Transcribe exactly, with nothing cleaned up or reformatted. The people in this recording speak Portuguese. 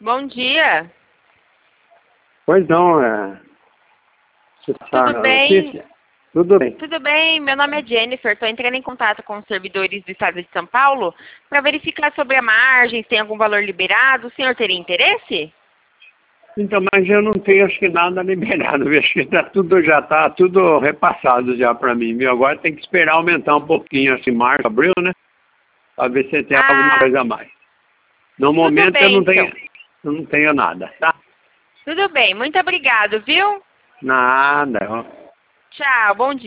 Bom dia. Pois não, é... Tudo bem? Tudo bem. Tudo bem, meu nome é Jennifer, estou entrando em contato com os servidores do Estado de São Paulo para verificar sobre a margem, se tem algum valor liberado. O senhor teria interesse? Então, mas eu não tenho, acho que nada liberado, viu? Acho que tá tudo, já está tudo repassado já para mim, viu? Agora tem que esperar aumentar um pouquinho, assim, março, abril, né? Para ver se tem Ah, alguma coisa a mais. No tudo momento bem, eu não então. tenho, eu não tenho nada, tá? Tudo bem, muito obrigado, viu? Nada. Tchau, bom dia.